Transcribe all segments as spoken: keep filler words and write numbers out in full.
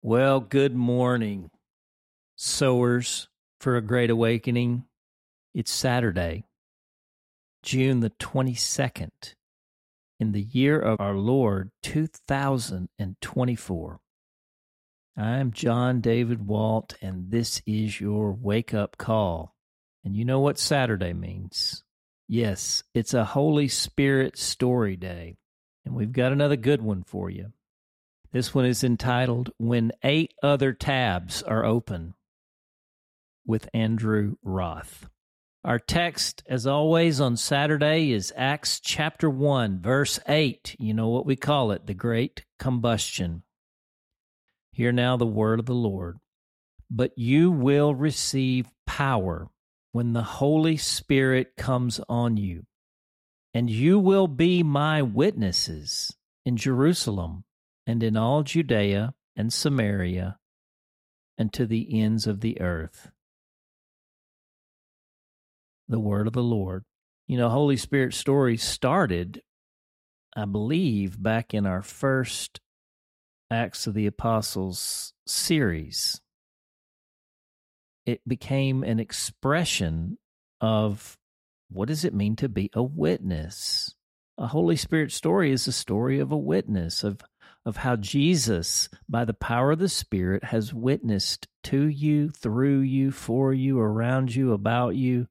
Well, good morning, sowers for a great awakening. It's Saturday, June the twenty-second, in the year of our Lord, two thousand twenty-four. I'm John David Walt, and this is your wake-up call. And you know what Saturday means. Yes, it's a Holy Spirit story day, and we've got another good one for you. This one is entitled, When Eight Other Tabs Are Open, with Andrew Roth. Our text, as always, on Saturday is Acts chapter one, verse eight. You know what we call it, the Great Combustion. Hear now the word of the Lord. But you will receive power when the Holy Spirit comes on you, and you will be my witnesses in Jerusalem, and in all Judea and Samaria, and to the ends of the earth. The word of the Lord. You know, Holy Spirit story started, I believe, back in our first Acts of the Apostles series. It became an expression of what does it mean to be a witness? A Holy Spirit story is a story of a witness, of of how Jesus, by the power of the Spirit, has witnessed to you, through you, for you, around you, about you.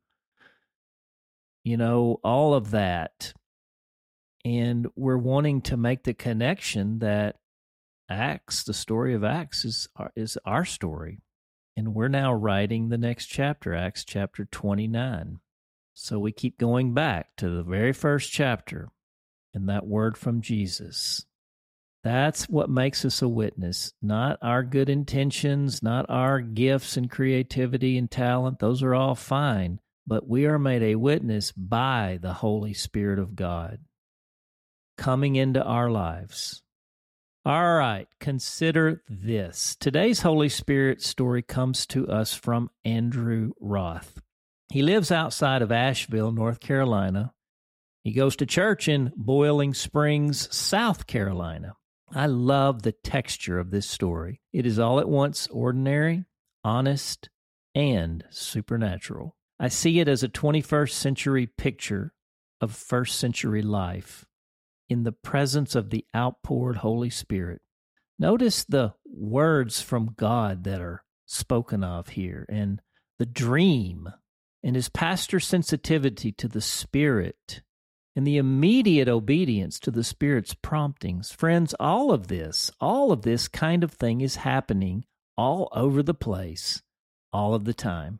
You know, all of that. And we're wanting to make the connection that Acts, the story of Acts, is our, is our story. And we're now writing the next chapter, Acts chapter twenty-nine. So we keep going back to the very first chapter and that word from Jesus. That's what makes us a witness, not our good intentions, not our gifts and creativity and talent. Those are all fine, but we are made a witness by the Holy Spirit of God coming into our lives. All right, consider this. Today's Holy Spirit story comes to us from Andrew Roth. He lives outside of Asheville, North Carolina. He goes to church in Boiling Springs, South Carolina. I love the texture of this story. It is all at once ordinary, honest, and supernatural. I see it as a twenty-first century picture of first century life in the presence of the outpoured Holy Spirit. Notice the words from God that are spoken of here, and the dream, and his pastor's sensitivity to the Spirit, and the immediate obedience to the Spirit's promptings. Friends, all of this, all of this kind of thing is happening all over the place, all of the time.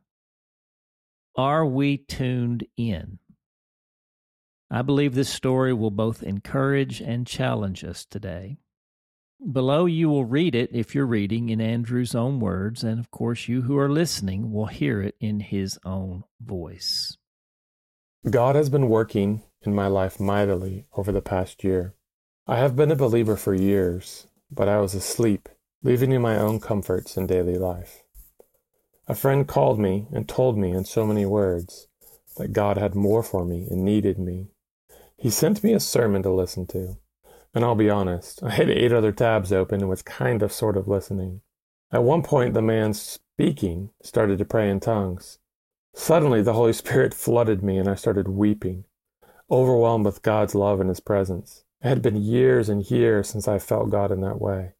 Are we tuned in? I believe this story will both encourage and challenge us today. Below you will read it, if you're reading, in Andrew's own words, and of course you who are listening will hear it in his own voice. God has been working in my life mightily over the past year. I have been a believer for years, but I was asleep, leaving me my own comforts in daily life. A friend called me and told me in so many words that God had more for me and needed me. He sent me a sermon to listen to, and I'll be honest, I had eight other tabs open and was kind of sort of listening. At one point, the man speaking started to pray in tongues. Suddenly, the Holy Spirit flooded me and I started weeping, overwhelmed with God's love and his presence. It had been years and years since I felt God in that way.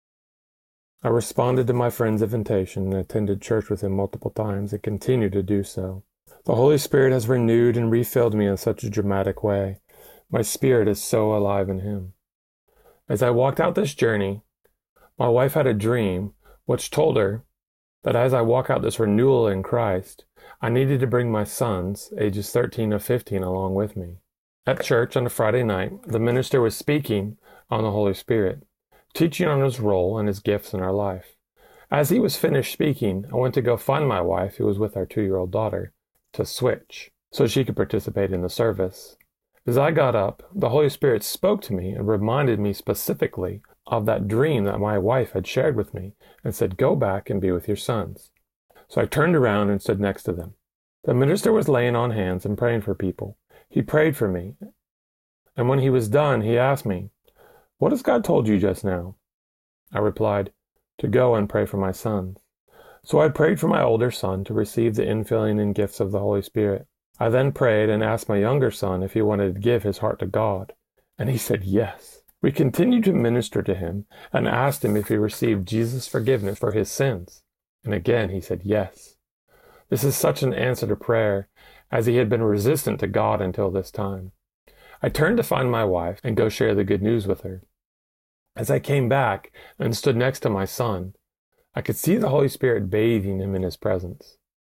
I responded to my friend's invitation and attended church with him multiple times and continue to do so. The Holy Spirit has renewed and refilled me in such a dramatic way. My spirit is so alive in him. As I walked out this journey, my wife had a dream which told her that as I walk out this renewal in Christ, I needed to bring my sons, ages thirteen and fifteen, along with me. At church on a Friday night, the minister was speaking on the Holy Spirit, teaching on his role and his gifts in our life. As he was finished speaking, I went to go find my wife, who was with our two-year-old daughter, to switch, so she could participate in the service. As I got up, the Holy Spirit spoke to me and reminded me specifically of that dream that my wife had shared with me and said, "Go back and be with your sons." So I turned around and stood next to them. The minister was laying on hands and praying for people. He prayed for me. And when he was done, he asked me, "What has God told you just now?" I replied, to go and pray for my sons. So I prayed for my older son to receive the infilling and gifts of the Holy Spirit. I then prayed and asked my younger son if he wanted to give his heart to God, and he said yes. We continued to minister to him and asked him if he received Jesus' forgiveness for his sins, and again he said yes. This is such an answer to prayer, as he had been resistant to God until this time. I turned to find my wife and go share the good news with her. As I came back and stood next to my son, I could see the Holy Spirit bathing him in his presence.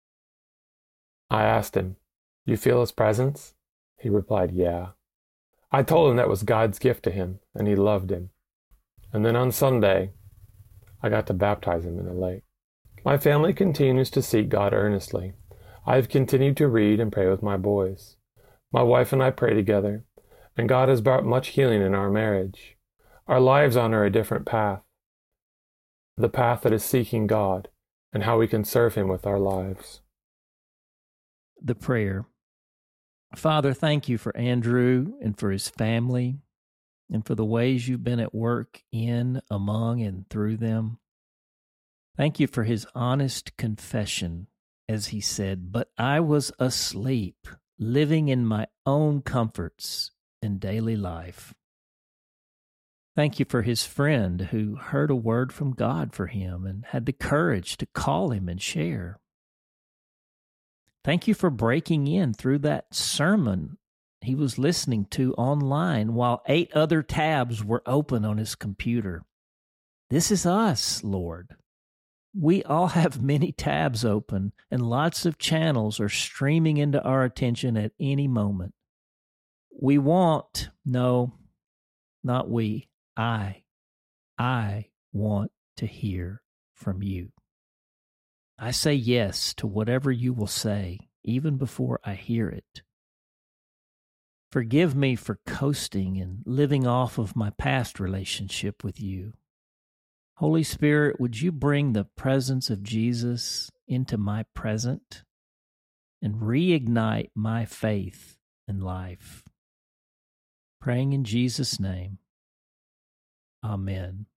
I asked him, "You feel his presence?" He replied, "Yeah." I told him that was God's gift to him, and he loved him. And then on Sunday, I got to baptize him in the lake. My family continues to seek God earnestly. I have continued to read and pray with my boys. My wife and I pray together, and God has brought much healing in our marriage. Our lives honor a different path, the path that is seeking God, and how we can serve Him with our lives. The prayer. Father, thank you for Andrew and for his family and for the ways you've been at work in, among, and through them. Thank you for his honest confession, as he said, "But I was asleep, living in my own comforts in daily life." Thank you for his friend who heard a word from God for him and had the courage to call him and share. Thank you for breaking in through that sermon he was listening to online while eight other tabs were open on his computer. This is us, Lord. We all have many tabs open, and lots of channels are streaming into our attention at any moment. We want, no, not we, I, I want to hear from you. I say yes to whatever you will say, even before I hear it. Forgive me for coasting and living off of my past relationship with you. Holy Spirit, would you bring the presence of Jesus into my present and reignite my faith and life? Praying in Jesus' name. Amen.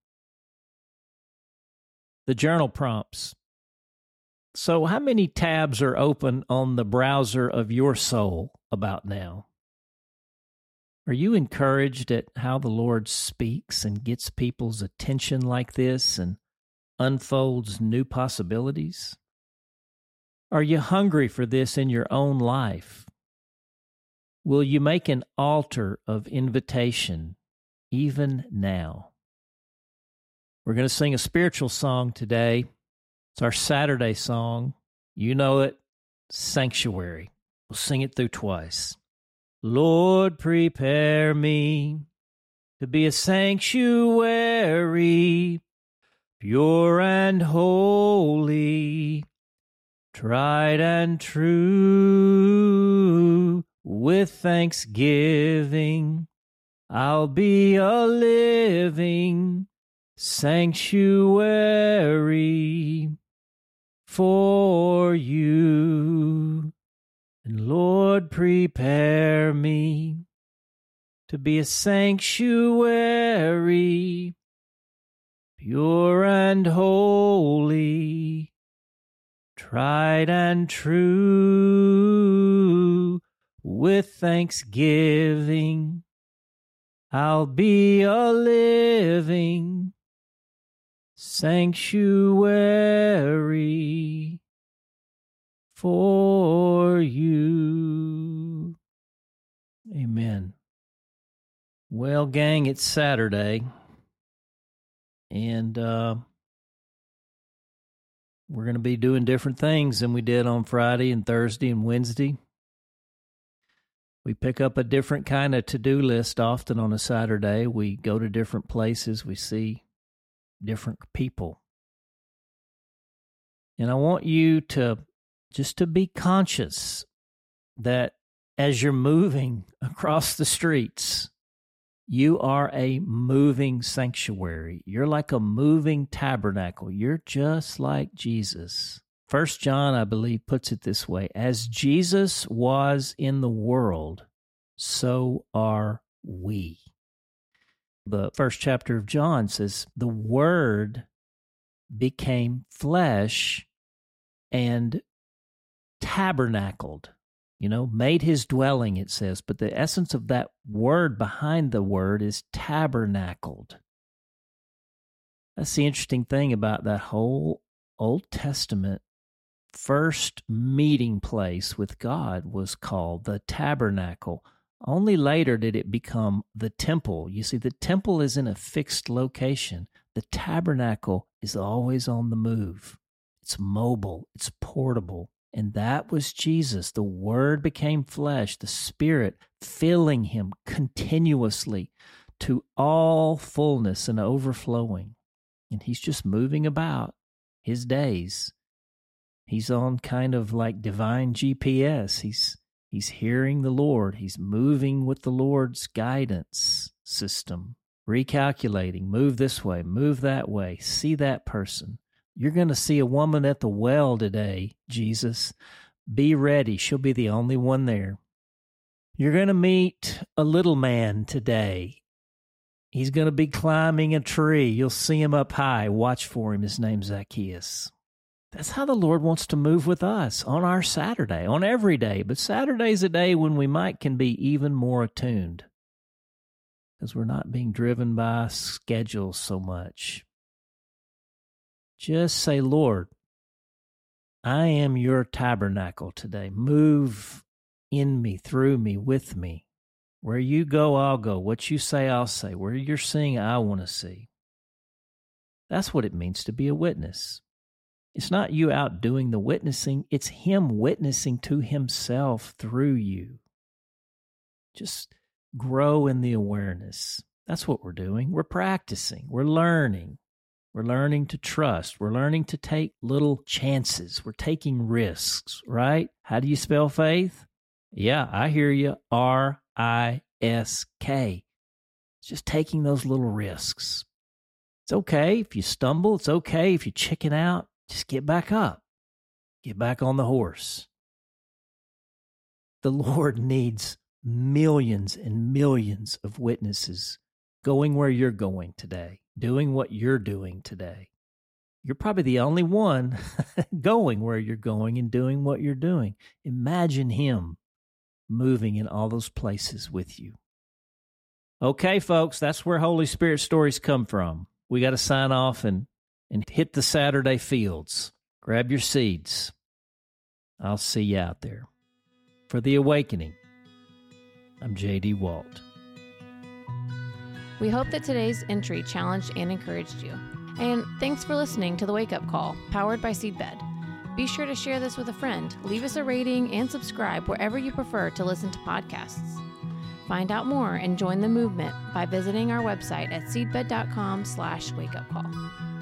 The journal prompts. So how many tabs are open on the browser of your soul about now? Are you encouraged at how the Lord speaks and gets people's attention like this and unfolds new possibilities? Are you hungry for this in your own life? Will you make an altar of invitation even now? We're going to sing a spiritual song today. It's our Saturday song. You know it, Sanctuary. We'll sing it through twice. Lord, prepare me to be a sanctuary, pure and holy, tried and true. With thanksgiving, I'll be a living sanctuary for you. And Lord, prepare me to be a sanctuary, pure and holy, tried and true. With thanksgiving, I'll be a living sanctuary for you. Amen. Well, gang, it's Saturday, and uh, we're going to be doing different things than we did on Friday and Thursday and Wednesday. We pick up a different kind of to-do list often on a Saturday. We go to different places. We see different people. And I want you to just to be conscious that as you're moving across the streets, you are a moving sanctuary. You're like a moving tabernacle. You're just like Jesus. First John, I believe, puts it this way: as Jesus was in the world, so are we. The first chapter of John says, the Word became flesh and tabernacled, you know, made his dwelling, it says. But the essence of that word behind the word is tabernacled. That's the interesting thing about that whole Old Testament first meeting place with God was called the tabernacle. Only later did it become the temple. You see, the temple is in a fixed location. The tabernacle is always on the move. It's mobile. It's portable. And that was Jesus. The Word became flesh, the Spirit filling him continuously to all fullness and overflowing. And he's just moving about his days. He's on kind of like divine G P S. He's he's hearing the Lord. He's moving with the Lord's guidance system, recalculating, move this way, move that way, see that person. You're going to see a woman at the well today, Jesus. Be ready. She'll be the only one there. You're going to meet a little man today. He's going to be climbing a tree. You'll see him up high. Watch for him. His name's Zacchaeus. That's how the Lord wants to move with us on our Saturday, on every day. But Saturday's a day when we might can be even more attuned because we're not being driven by schedules so much. Just say, Lord, I am your tabernacle today. Move in me, through me, with me. Where you go, I'll go. What you say, I'll say. Where you're seeing, I want to see. That's what it means to be a witness. It's not you out doing the witnessing. It's him witnessing to himself through you. Just grow in the awareness. That's what we're doing. We're practicing. We're learning. We're learning to trust. We're learning to take little chances. We're taking risks, right? How do you spell faith? Yeah, I hear you. R I S K. It's just taking those little risks. It's okay if you stumble. It's okay if you chicken out. Just get back up. Get back on the horse. The Lord needs millions and millions of witnesses going where you're going today, doing what you're doing today. You're probably the only one going where you're going and doing what you're doing. Imagine him moving in all those places with you. Okay, folks, that's where Holy Spirit stories come from. We got to sign off and and hit the Saturday fields. Grab your seeds. I'll see you out there. For The Awakening, I'm J D Walt. We hope that today's entry challenged and encouraged you. And thanks for listening to The Wake Up Call, powered by Seedbed. Be sure to share this with a friend, leave us a rating, and subscribe wherever you prefer to listen to podcasts. Find out more and join the movement by visiting our website at seedbed.com slash wakeupcall.